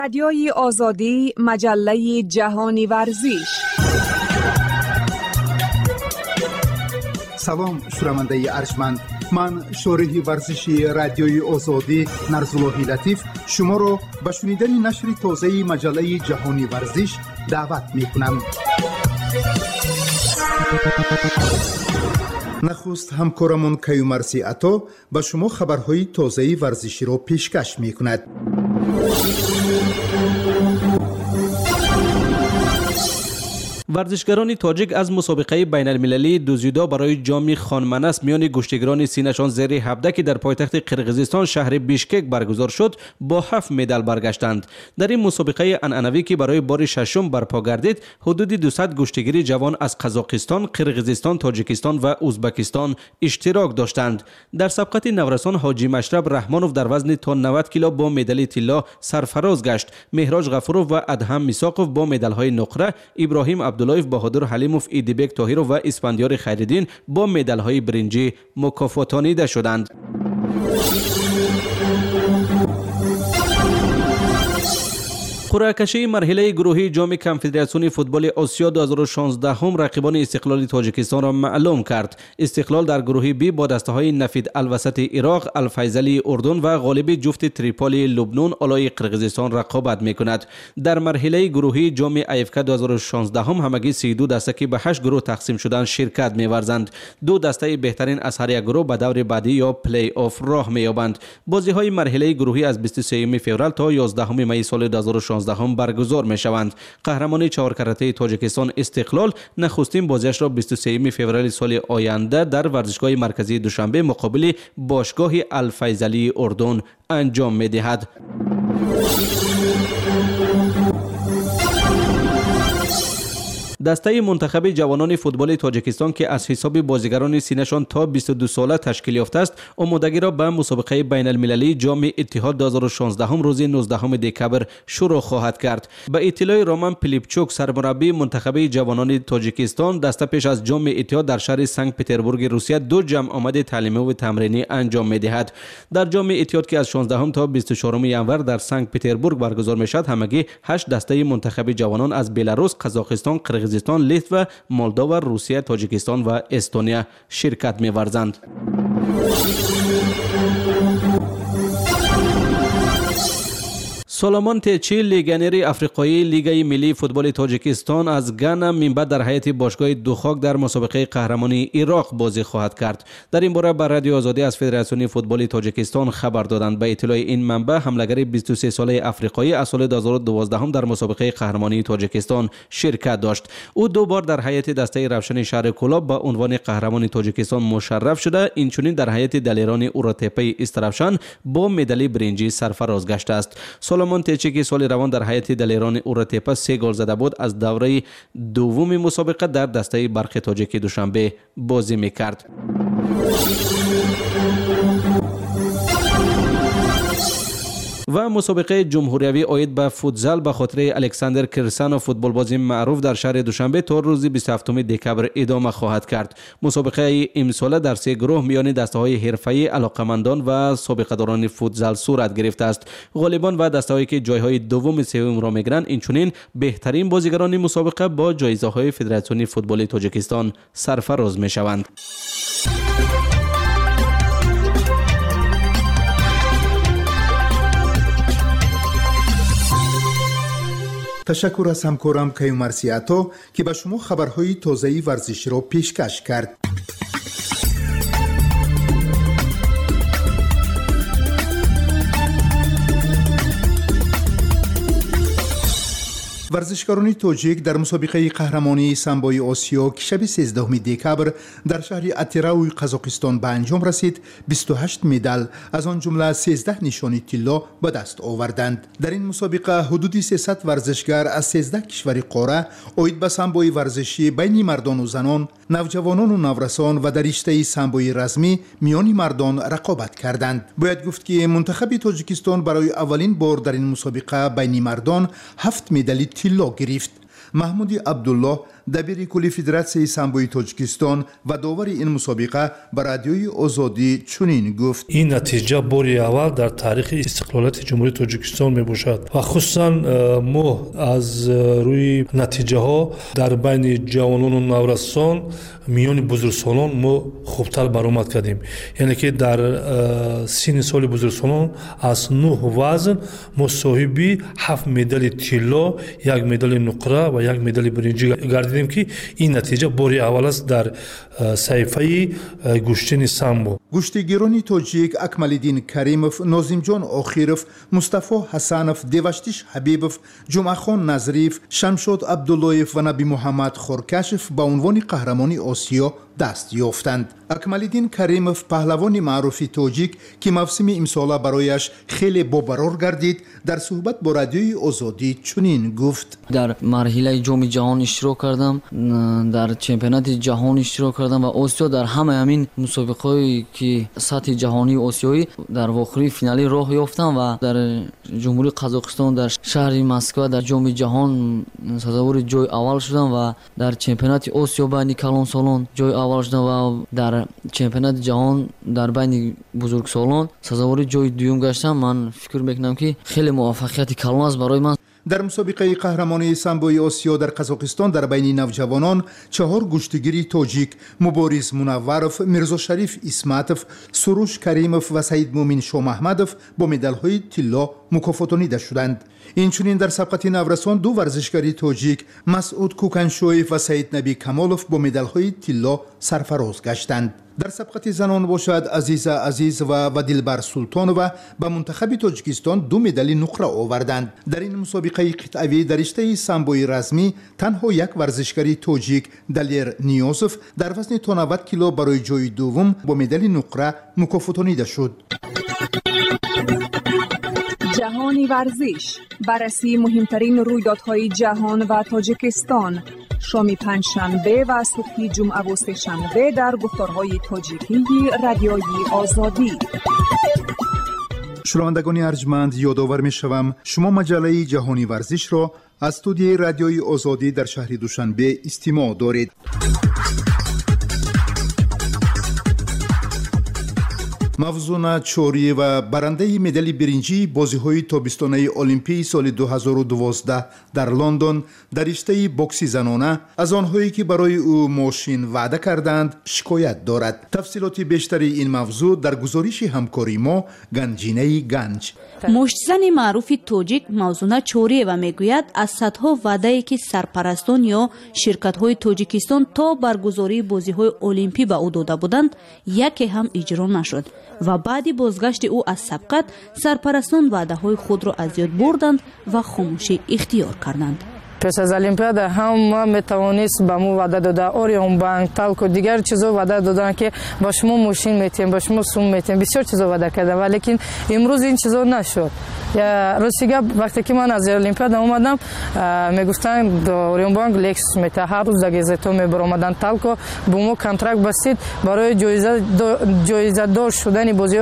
رادیوی آزادی، مجله جهانی ورزش. سلام شنونده ارجمند، من شارح ورزشی رادیوی آزادی نرزاللهی لطیف شما را به شنیدن نشر تازه مجله جهانی ورزش دعوت می‌کنم. نخست همکارمون کیومرثی عطا به شما خبرهای تازه ورزشی را پیشکش می‌کند. ورزشگران تاجیک از مسابقه بین المللی دوزیدو برای جام خانمنس میان گشتگران سینه‌شان زیر 17 که در پایتخت قرقیزستان شهر بیشکک برگزار شد با 7 مدال برگشتند. در این مسابقه عنعنوی که برای بار ششم برپا گردید، حدود 200 گشتگیر جوان از قزاقستان، قرقیزستان، تاجیکستان و ازبکستان اشتراک داشتند. در سبقت نورسان حاجی مشرب رحمانوف در وزن تا 90 کیلو با مدال طلا سرفراز گشت. مهراج غفورов و ادهم میساقوف با مدال‌های نقره، ابراهیم عبداللهیف، بهادر حلیموف، ایدیبک طاهرov و اسفندیار خیرالدین با مدال‌های برنجی مکافاتانیده شدند. قرعه کشی مرحله گروهی جام کنفدراسیون فوتبال آسیا 2016 هم رقیبان استقلال تاجیکستان را معلوم کرد. استقلال در گروه بی با دسته‌های نفید الوسط عراق، الفیضلی اردن و غالب جفت تریپولی لبنان آلای قرقیزستان رقابت می‌کند. در مرحله گروهی جام ایفک 2016 هم همگی 32 دسته که به 8 گروه تقسیم شدند شرکت می‌ورزند. دو دسته بهترین از هر یک گروه به دور بعدی یا پلی آف راه می‌یابند. بازی‌های مرحله گروهی از 23 فوریه تا 11 می سال 2016 هم برگزار می شوند. قهرمان 4 کرته تاجیکستان استقلال نخستین بازیش را 23 فوریه سال آینده در ورزشگاه مرکزی دوشنبه مقابل باشگاه الفیضلی اردن انجام می دهد. دسته منتخب جوانان فوتبال تاجیکستان که از حساب بازیگران سینه‌شان تا 22 ساله تشکیل یافته است، آمادگی را به مسابقه بین المللی جام اتحاد 2016 روز 19 دکبر شروع خواهد کرد. به اطلاع رومان پیلیپچوک سرمربی منتخب جوانان تاجیکستان، دسته پیش از جام اتحاد در شهر سنت پترزبورگ روسیه 2 جمع آمد تعلیمی و تمرینی انجام می‌دهد. در جام اتحاد که از 16 تا 24 ژانویه در سنت پترزبورگ برگزار می‌شود، همگی 8 دسته منتخب جوانان از بلاروس، قزاقستان، قرقیزستان، لیتو، مولداوا، روسیه، تاجیکستان و استونیا شرکت می‌ورزند. سولومون تیچی لیگنر افریقایی لیگ ملی فوتبال تاجیکستان از گانا منبع در هیئت باشگاه دوخاک در مسابقه قهرمانی عراق بازی خواهد کرد. در این باره بر رادیو آزادی از فدراسیون فوتبال تاجیکستان خبر دادند. به اطلاع این منبع، حمله‌گر 23 ساله افریقایی از سال 2012 هم در مسابقه قهرمانی تاجیکستان شرکت داشت. او 2 بار در هیئت دسته روشن شهر کلاب با عنوان قهرمان تاجیکستان مشرف شده. اینچنین در هیئت دلیران اوراتپی استرافشان با مدال برنجی سرفراز گشته است. سولومون تیچی که سال روان در هیئت دلیران اوراتپا 3 گل زده بود، از دوره دوم مسابقه در دسته برق تاجیک دوشنبه بازی می‌کرد. و مسابقه جمهوریوی آید به فوتزال به خاطر الکساندر کرسانو فوتبال بازی معروف در شهر دوشنبه تا روز 27 دکبر ادامه خواهد کرد. مسابقه امساله در 3 گروه میان دسته‌های حرفه‌ای علاقه‌مندان و سابقه‌داران فوتزال صورت گرفته است. غالبان و دسته‌هایی که جایهای دوم سوم را می‌گیرند، اینچنین بهترین بازیگران مسابقه با جایزه‌های فدراسیون فوتبال تاجیکستان سرفراز می‌شوند. تشکر از همکارم کیومرثی عطا که به شما خبرهای تازه ورزشی را پیشکش کرد. ورزشکاران تاجیک در مسابقه قهرمانی سامبوی آسیا که شب 13 دکبر در شهر اتیراوی قزاقستان به انجام رسید 28 مدال از آن جمله 13 نشانی طلا به دست آوردند. در این مسابقه حدود 300 ورزشگر از 13 کشور قاره آید به سامبوی ورزشی بین مردان و زنان، نوجوانان و نورسان و در رشته سامبوی رزمی میان مردان رقابت کردند. باید گفت که منتخب تاجیکستان برای اولین بار در این مسابقه بین مردان 7 مدال طلا گرفت. محمود عبدالله دبیر کلی فدراسیون سامبوی تاجیکستان و داور این مسابقه بر رادیوی آزادی چنین گفت: این نتیجه باری اول در تاریخ استقلالیت جمهوری تاجیکستان میباشد و خصوصا ما از روی نتیجه ها در بین جوانان و نورسان میان بزرگسالان ما خوبتر برآمد کردیم. یعنی که در سن سال بزرگسالان از 9 وزن ما صاحبی 7 مدال طلا، 1 مدال نقره و 1 مدال برنجی گردیدیم که این نتیجه باری اول است در صحیفه گشتن سامبو. گشتیگیرانی تاجیک اکمالدین کریموف، نازیمجان آخیروف، مصطفی حسنوف، دیوشتیش حبیبوف، جمعخان نظریف، شمشاد عبداللهیف و نبی محمد خورکشف با عنوان قهرمانی آسیا دست یافتند. اکمالدین کریموف پهلوان معروف تاجیک که موسم امسال برایش خیلی بابرار گردید در صحبت با رادیوی آزادی چنین گفت: در مرحله جام جهان اشتراک کردم، در چمپیونات جهان اشتراک کردم و آسیا در همه همین مسابقه‌ای که سطح جهانی آسیایی در واقعی فینالی راه یافتم و در جمهوری قزاقستان در شهر مسکو در جام جهان سزاوار جای اول شدم و در چمپیونات آسیا بین کلان سالان جای اول شدم و در چمپیونات جهان در بین بزرگسالان سزاوار جای دوم گشتم. من فکر میکنم که خیلی موفقیت کلان است برای من. در مسابقه قهرمانی سامبوی آسیا در قزاقستان در بین نوجوانان 4 گشتیگیر تاجیک مبارز منوروف، میرزا شریف اسمتوف، سروش کریموف و سعید مومن شاه محمدوف با مدال‌های طلا مکافاتانیده شدند. اینچنین در سبقت نورسان 2 ورزشکاری تاجیک مسعود کوکنشویف و سعید نبی کمالوف با مدال‌های طلا سرفراز گشتند. در سبقت زنان باشد عزیزه عزیز و دلبر سلطانووا به منتخب تاجیکستان 2 مدال نقره آوردند. در این مسابقه قطعی در رشته سامبوی رسمی تنها 1 ورزشکاری تاجیک دلیر نیازوف در وزن تا 90 کیلو برای جای دوم با مدال نقره مکافاتانیده شد. جهانی ورزش، بررسی مهمترین رویدادهای جهان و تاجیکستان، شام پنجشنبه و صبح جمعه و سه‌شنبه در گفتارهای تاجیکی رادیوی آزادی. شنوندگان ارجمند، یادآور می‌شوم شما مجله جهانی ورزش را از استودیوی رادیوی آزادی در شهر دوشنبه استماع دارید. مفزون چوری و برنده مدال برنجی بازی‌های تابستانه المپیک سال 2012 در لندن در رشته بوکس زنانه از آنهایی که برای او ماشین وعده کردند شکایت دارد. تفصیلات بیشتری این موضوع در گزارش همکاری ما گنجینه گنج. مشتزن معروف تاجیک موزونه چوری و میگوید از صدها وعده‌ای که سرپرستان یا شرکت‌های تاجیکستان تا برگزاری بازی‌های المپیک به او داده بودند یکی هم اجرا نشد و بعد بازگشت او از سبقت سرپرستان وعده‌های خود را از یاد بردند و خاموشی اختیار کردند. پس از المپیاد هم ما میتوانست به ما وعده داده اوریون بانک تالکو دیگر چیزا وعده دادن که با شما ماشین میتیم با شما سوم میتیم بسیار چیزا وعده کردن ولی امروز این چیزا نشد. یا روزیگه وقتی که من از المپیاد اومدم میگفتن اوریون بانک لکس میته هر روز دیگه زیتو میبرامدن تالکو با ما کنترکت بستید برای جایزه دار شدن بازی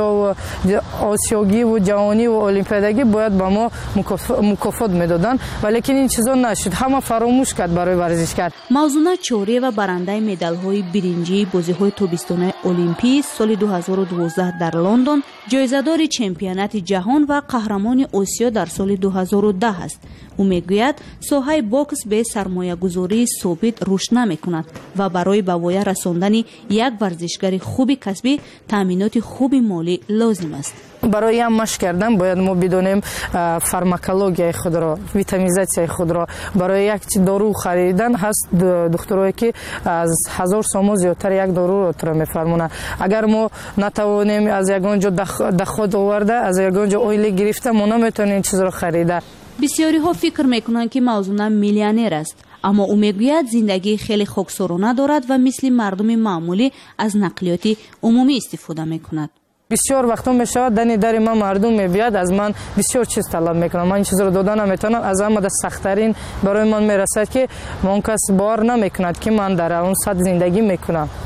آسیایی و جهانی و المپیادگی باید با ما مکافات میدادن ولی این چیزا نشد. همه فراموش کرد برای ورزش کرد. موزونه چوری و برنده مدال‌های برنجی بازی‌های تابستانه المپیک سال 2012 در لندن، جایزه‌دار چمپیونات جهان و قهرمان آسیا در سال 2010 است. او میگوید ساحه بوکس به سرمایه‌گذاری ثابت رشد نمی‌کند و برای به وای رساندن یک ورزشکار خوب کسبی تامینات خوب مالی لازم است. برای هم مشق کردن باید ما بدونیم فارماکولوژی خود را، ویتامینیزاسیون خود را. برای یک دارو خریدن هست دکترایی که از 1000 سوم زیادتر یک دارو را میفرمونه. اگر ما نتوانیم از یگانجا دخود آورده از یگانجا اویلی گرفته ما نمیتونیم این چیز را خریده. بسیاری ها فکر میکنند که موزونه میلیونر است اما او میگوید زندگی خیلی خاکسارانه دارد و مثل مردم معمولی از نقلیات عمومی استفاده میکند. بسیار وقتا میشود در من مردم میبیاد از من بسیار چیز طلب میکنم. من این چیز رو دادن نمیتونم. از همه سخت‌ترین برای من میرسد که من کس باور نمیکند که من در اون سطح زندگی میکنم.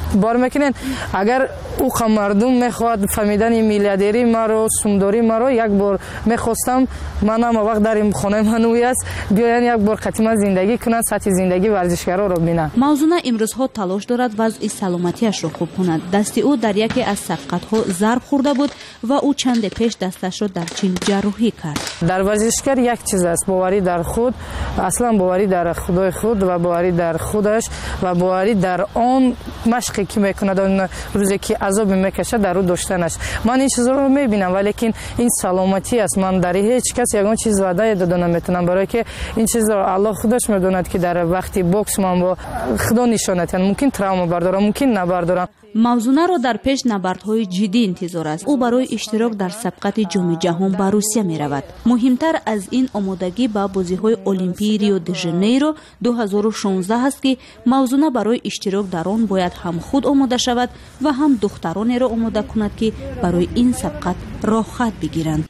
بار میکنن. اگر او مردم میخواد فهمیدن میلیاردری ما رو سومداری ما رو یک بار میخواستم منم وقت در این خانه منوی است بیاین یک بار قطعا زندگی کنن سطح زندگی ورزشکارا رو ببینن. موضوع امروزها تلاش دارد وضع سلامتیش را خوب کند. دست او در یکی از سبقت‌ها ضرب خورده بود و او چند پیش دستش را در چین جراحی کرد. در ورزشکار یک چیز است، باوری در خود، اصلا باوری در خدای خود و باوری در خودش و باوری در آن مشقی که میکند اون روزی که عذاب میکشه در او داشتنش. من این چیزا رو میبینم ولی این سلامتی است. من در هیچ کس یگان چیز وعده داده نمیتونم برای که این چیز رو الله خودش میدوند که در وقتی بوکس من با خدا نشانت ممکن تروما بردارم ممکن نبردارم. موضوع را در پیش نبردهای جدی انتظار است. او برای اشتراک در سبقت جام جهان به روسیه می رود. مهمتر از این آمادگی به بازی‌های المپیک ریو دی ژانیرو 2016 است که موضوع برای اشتراک در آن باید هم خود آماده شود و هم دختران را آماده کند که برای این سبقت راه خط بگیرند.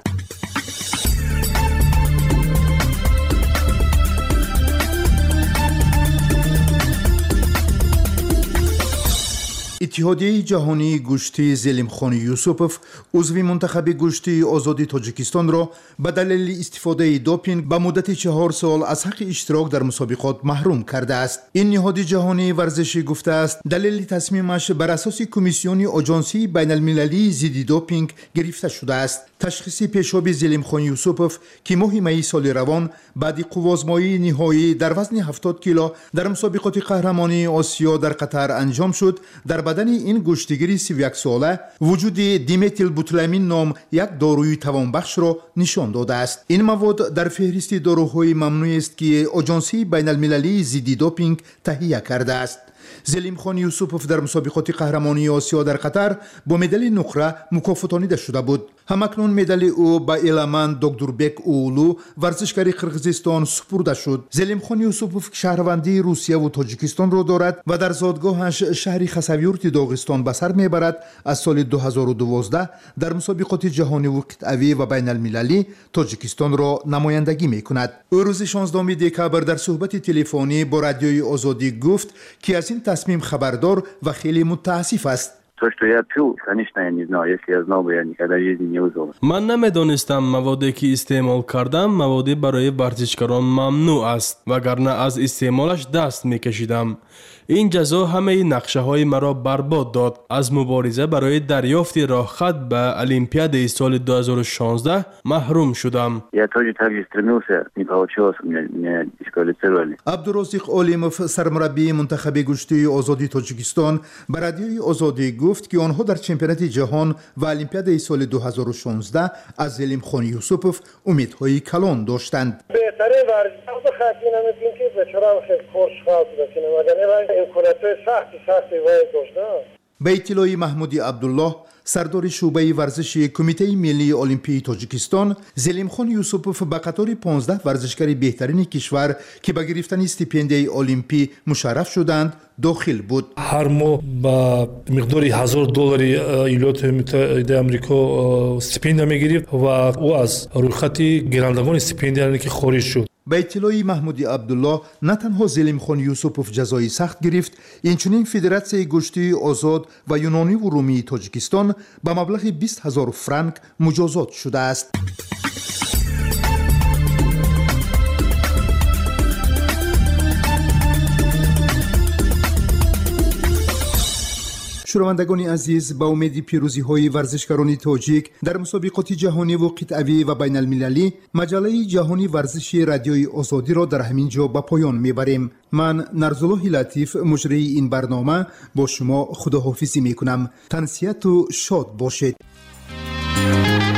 اتحادیه جهانی گوشتی زلیمخان یوسوپوف عضو منتخب گوشتی آزادی تاجیکستان را به دلیل استفاده دوپینگ به مدت 4 سال از حق اشتراک در مسابقات محروم کرده است. این نهاد جهانی ورزشی گفته است دلیل تصمیمش بر اساس کمیسیون آژانسی بین المللی ضد دوپینگ گرفته شده است. تشخیص پیشاب زلیمخان یوسوپوف که ماه می سال روان بعد قوازمایی نهایی در وزن 70 کیلو در مسابقات قهرمانی آسیا در قطر انجام شد، در بدن این گوشتگیر 31 ساله وجود دیمتیل بوتولامین نام یک داروی توانبخش را نشان داده است. این مواد در فهرست داروهای ممنوع است که آژانسی بین المللی ضد دوپینگ تهیه کرده است. زلیمخان یوسوپوف در مسابقات قهرمانی آسیا در قطر با مدال نقره مکافاتانیده شده بود. همکنون مدال او به ایلمان دکتوربک اولو ورزشکار قرقیزستان سپرده شد. زلیمخان یوسوپوف شهروندی روسیه و تاجیکستان را دارد و در زادگاهش شهر خساویورت داغستان به سر میبرد. از سال 2012 در مسابقات جهانی و قطعی و بین المللی تاجیکستان را نمایندگی میکند. او روز 16 دکبر در صحبت تلفنی با رادیوی آزادی گفت که از این تصمیم خبردار و خیلی متاسف است. من نمیدانستم موادی که استعمال کردم موادی برای ورزشکاران ممنوع است وگرنه از استعمالش دست میکشیدم. این جزا همه نقشه های مرا برباد داد. از مبارزه برای دریافت راه خط به المپیاد سال 2016 محروم شدم. عبدالرزاق علیموف سرمربی منتخب گوشتی آزادی تاجیکستان به رادیوی آزادی گفت که آنها در چمپیونات جهان و المپیاد سال 2016 از زلیمخان یوسوپوف امیدهای کلان داشتند. بهتره ورزش خطی نمیتونیم که بچرا خیلی کورس خواهد بکنیم وگرنه امکاناتهای سختی باید داشتن. به اطلاع محمودی عبدالله سردار شعبه ورزشی کمیته ملی المپیک تاجیکستان، زلیمخان یوسوپوف به قطار 15 ورزشکار بهترین کشور که به گرفتن استیپندیای المپیک مشرف شدند داخل بود. هر ماه با مقداری $1000 ایالات متحده آمریکا استیپندیا میگرفت و او از رویخط گیرندگان استیپندیا که خارج شد. به اطلاع محمودی عبدالله نه تنها زلیمخان یوسوپوف جزای سخت گرفت، اینچنین فدراسیون گوشتی آزاد و یونانی و رومی تاجیکستان به مبلغ 20,000 فرانک مجازات شده است. شنوندگان عزیز، با امید پیروزی های ورزشکاران تاجیک در مسابقات جهانی و قطعی و بین المللی، مجله جهانی ورزشی رادیوی آزادی را در همین جا به پایان میبریم. من نرزالله لطیف مجری این برنامه با شما خداحافظی میکنم. تنسیت و شاد باشید.